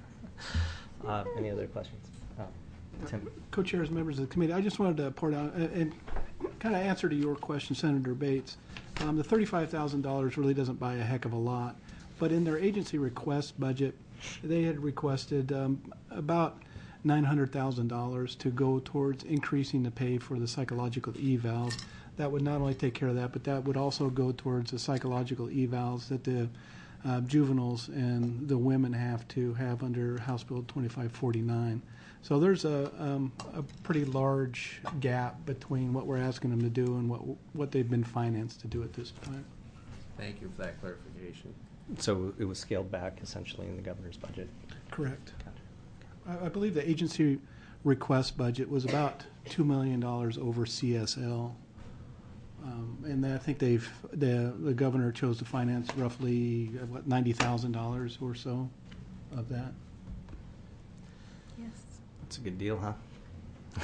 uh, any other questions? Uh, Tim.
Co-chairs, members of the committee, I just wanted to point out and, and kind of answer to your question, Senator Bates. Um, the thirty-five thousand dollars really doesn't buy a heck of a lot, but in their agency request budget, they had requested um, about nine hundred thousand dollars to go towards increasing the pay for the psychological evals. That would not only take care of that, but that would also go towards the psychological evals that the uh, juveniles and the women have to have under House Bill twenty-five forty-nine. So there's a, um, a pretty large gap between what we're asking them to do and what what they've been financed to do at this time.
Thank you for that clarification.
So it was scaled back essentially in the governor's budget?
Correct. I, I believe the agency request budget was about two million dollars over C S L. Um, and I think they've the the governor chose to finance roughly uh, what ninety thousand dollars or so of that.
Yes,
that's a good deal, huh?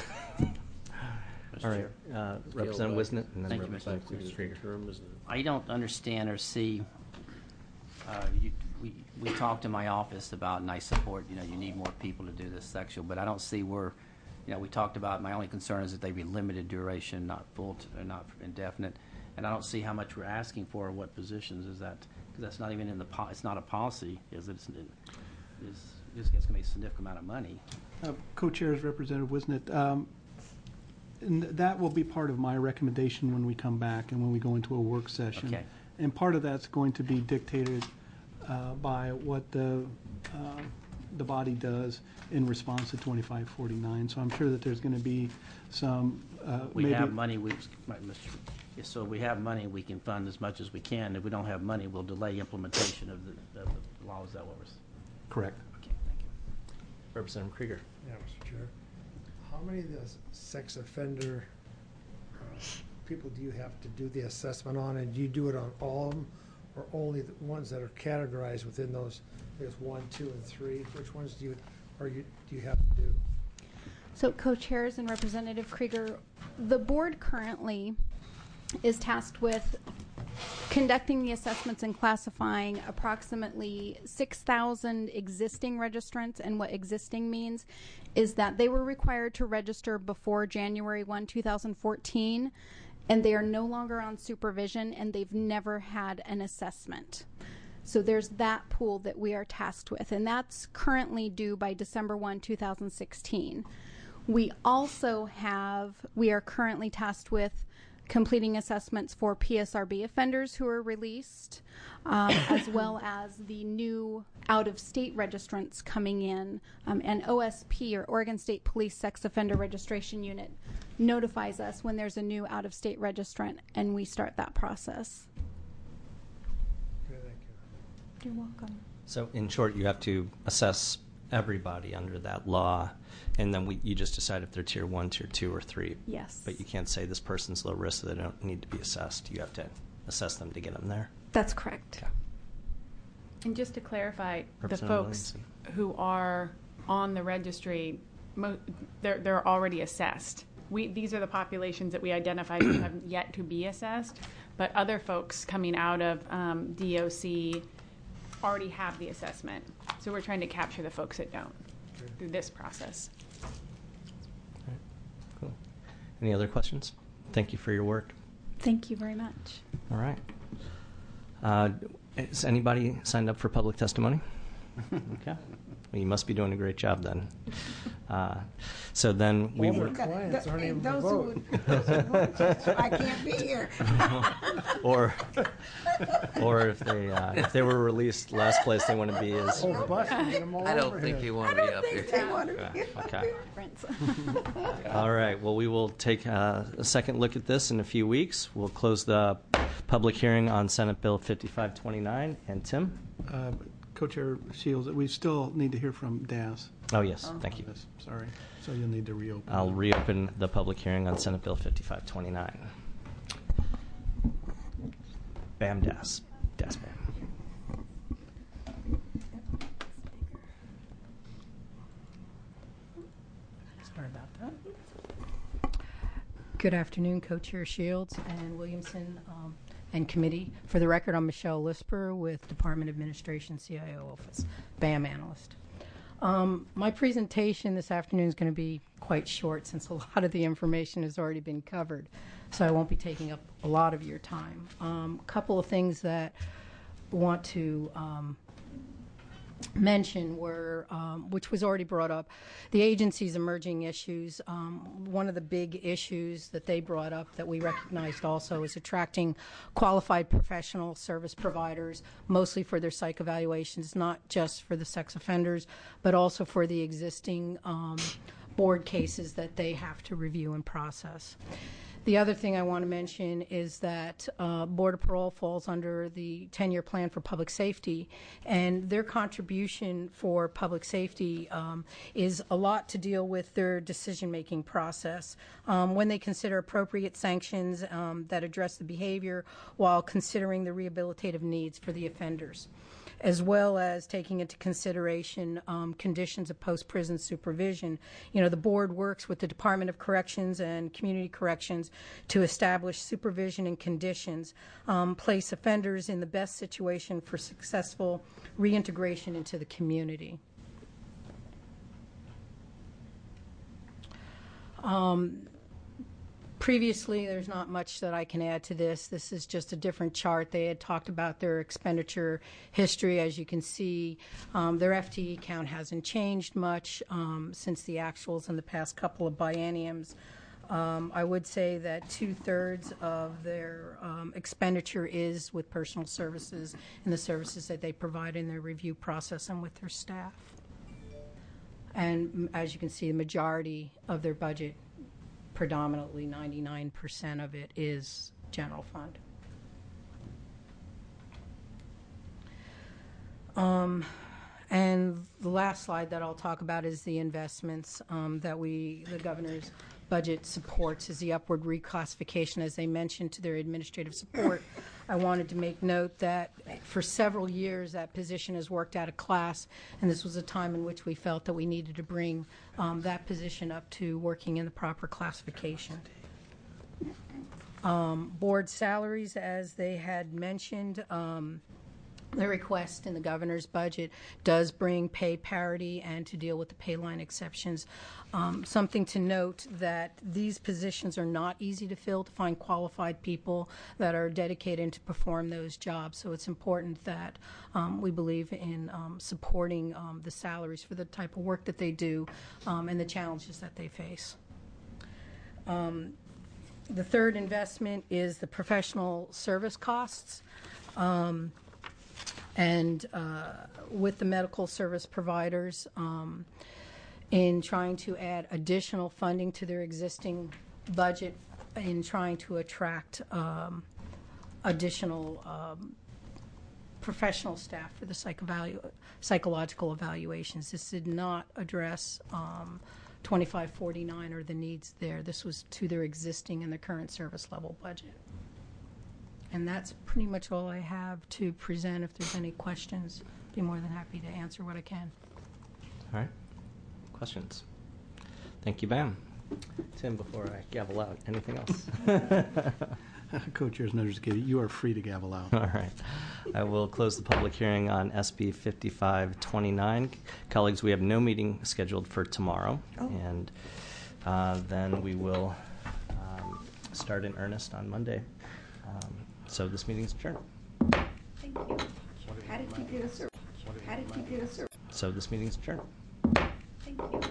All right, uh, Representative Wisnett, and then
Thank you,
Representative Krieger.
I don't understand or see. Uh, you, we we talked in my office about, and I support. You know, you need more people to do this section, but I don't see where. You know, we talked about, my only concern is that they be limited duration, not full, t- or not indefinite. And I don't see how much we're asking for, or what positions is that, because that's not even in the, po- it's not a policy, is it? It's, it's, it's going to be a significant amount of money.
Uh, Co-chairs, Representative Wisnett, um, and that will be part of my recommendation when we come back and when we go into a work session.
Okay.
And part of that's going to be dictated uh, by what the uh, the body does in response to twenty-five forty-nine. So I'm sure that there's going to be some uh,
We
maybe
have money, we, Mister Yes, so we have money, we can fund as much as we can. If we don't have money, we'll delay implementation of the, of the law. Is that what we're saying?
correct.
Okay, thank you.
Representative Krieger.
Yeah, Mister Chair. How many of the sex offender uh, people do you have to do the assessment on, and do you do it on all of them, or only the ones that are categorized within those? There's one, two, and three. Which ones do you, or you do you have to do?
So co-chairs and Representative Krieger, the board currently is tasked with conducting the assessments and classifying approximately six thousand existing registrants. And what existing means is that they were required to register before January first, two thousand fourteen, and they are no longer on supervision, and they've never had an assessment. So there's that pool that we are tasked with, and that's currently due by December first, two thousand sixteen. We also have, we are currently tasked with completing assessments for P S R B offenders who are released, um, as well as the new out-of-state registrants coming in. Um, and O S P, or Oregon State Police Sex Offender Registration Unit, notifies us when there's a new out-of-state registrant, and we start that process.
Okay, thank you.
You're welcome.
So in short, you have to assess everybody under that law, and then we, you just decide if they're tier one, tier two, or three.
Yes.
But you can't say this person's low risk, so they don't need to be assessed. You have to assess them to get them there.
That's correct.
Okay.
And just to clarify, the
Representative
folks who are on the registry, mo- they're, they're already assessed. We, these are the populations that we identified who have yet to be assessed, but other folks coming out of um, D O C already have the assessment. So we're trying to capture the folks that don't through this process.
All right. Cool. Any other questions? Thank you for your work.
Thank you very much.
All right. Uh, is anybody signed up for public testimony? Okay. Well, you must be doing a great job then. Uh, so then we
All
will.
their clients aren't able to
Those
vote.
who, those who vote, I can't be here.
or, or if they uh, if they were released, last place they want to be is.
Oh, busting them all
I don't
over
think
here.
you want to be up here.
They want to
Yeah,
be up
okay.
here.
All right. Well, we will take uh, a second look at this in a few weeks. We'll close the public hearing on Senate Bill fifty-five twenty-nine. And Tim?
Uh, Co-chair Shields, we still need to hear from D A S.
Oh, yes. Thank you.
This. Sorry. So you'll need to reopen.
I'll reopen the public hearing on Senate Bill fifty-five twenty-nine. Bam Das. Das Bam.
Sorry about that. Good afternoon, Co-Chair Shields and Williamson um, and committee. For the record, I'm Michelle Lisper with Department Administration C I O Office, BAM analyst. Um, my presentation this afternoon is going to be quite short since a lot of the information has already been covered, so I won't be taking up a lot of your time. A um, couple of things that I want to um, mention were, um, which was already brought up, the agency's emerging issues. Um, one of the big issues that they brought up that we recognized also is attracting qualified professional service providers, mostly for their psych evaluations, not just for the sex offenders, but also for the existing um, board cases that they have to review and process. The other thing I want to mention is that uh, Board of Parole falls under the ten-year plan for public safety, and their contribution for public safety um, is a lot to deal with their decision-making process um, when they consider appropriate sanctions um, that address the behavior while considering the rehabilitative needs for the offenders, as well as taking into consideration um, conditions of post-prison supervision. You know, the board works with the Department of Corrections and Community Corrections to establish supervision and conditions, um, place offenders in the best situation for successful reintegration into the community. Um, Previously, there's not much that I can add to this. This is just a different chart. They had talked about their expenditure history. As you can see, um, their F T E count hasn't changed much um, since the actuals in the past couple of bienniums. Um, I would say that two-thirds of their um, expenditure is with personal services and the services that they provide in their review process and with their staff. And as you can see, the majority of their budget, predominantly ninety-nine percent of it, is general fund. Um, and the last slide that I'll talk about is the investments um, that we, the governor's budget supports, is the upward reclassification, as they mentioned, to their administrative support. I wanted to make note that for several years that position has worked out of class, and this was a time in which we felt that we needed to bring um, that position up to working in the proper classification. Um, board salaries, as they had mentioned, um, the request in the governor's budget does bring pay parity and to deal with the pay line exceptions. Um, something to note that these positions are not easy to fill, to find qualified people that are dedicated to perform those jobs. So it's important that um, we believe in um, supporting um, the salaries for the type of work that they do um, and the challenges that they face. Um, the third investment is the professional service costs. Um, and uh, with the medical service providers um, in trying to add additional funding to their existing budget, in trying to attract um, additional um, professional staff for the psych evalu- psychological evaluations. This did not address um, twenty-five forty-nine or the needs there. This was to their existing and their current service level budget. And that's pretty much all I have to present. If there's any questions, I'd be more than happy to answer what I can.
All right. Questions? Thank you, Bam. Tim, before I gavel out, anything else?
Co-Chairs, members of the committee, you are free to gavel out.
All right. I will close the public hearing on S B fifty-five twenty-nine. Colleagues, we have no meeting scheduled for tomorrow. Oh. And uh, then we will um, start in earnest on Monday. Um, So this meeting is adjourned.
Thank you. How did you get a service? How did you get a service?
So this meeting is adjourned.
Thank you.